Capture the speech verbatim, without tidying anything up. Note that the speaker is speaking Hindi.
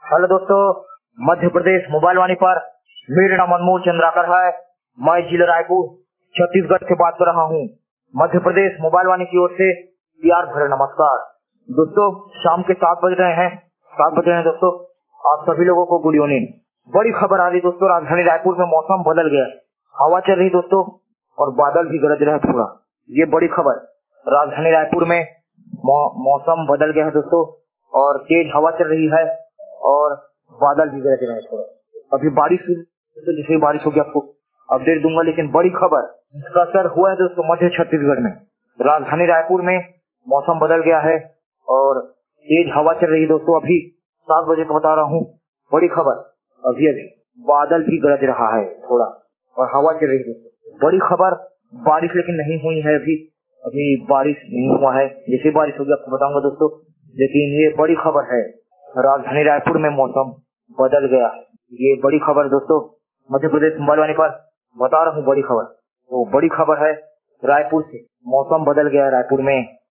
हेलो दोस्तों, मध्य प्रदेश मोबाइल वाणी पर मेरा नाम अनमोल चंद्राकर है। मैं जिला रायपुर छत्तीसगढ़ से बात कर रहा हूँ। मध्य प्रदेश मोबाइल वाणी की ओर से प्यार भरा नमस्कार। दोस्तों, शाम के सात बज रहे हैं सात बज रहे हैं दोस्तों, आप सभी लोगों को गुड इवनिंग। बड़ी खबर आ रही दोस्तों, राजधानी रायपुर में मौसम बदल गया। हवा चल रही दोस्तों और बादल भी गरज रहा है थोड़ा। ये बड़ी खबर, राजधानी रायपुर में मौसम बदल गया है दोस्तों और तेज हवा चल रही है और बादल भी गरज रहे हैं थोड़ा। अभी बारिश तो जैसे बारिश होगी आपको अपडेट दूंगा, लेकिन बड़ी खबर इसका असर हुआ है दोस्तों मध्य छत्तीसगढ़ में। राजधानी रायपुर में मौसम बदल गया है और तेज हवा चल रही है दोस्तों। अभी सात बजे का बता रहा हूँ, बड़ी खबर। अभी अभी बादल भी गरज रहा है थोड़ा और हवा चल रही है दोस्तों। बड़ी खबर, बारिश लेकिन नहीं हुई है अभी अभी बारिश नहीं हुआ है। जैसे बारिश होगी आपको बताऊंगा दोस्तों, लेकिन ये बड़ी खबर है, राजधानी रायपुर में मौसम बदल गया है। ये बड़ी खबर दोस्तों, मध्य प्रदेश मोबाइल वाणी पर बता रहा हूँ। बड़ी खबर तो बड़ी खबर है रायपुर से, मौसम बदल गया है रायपुर में।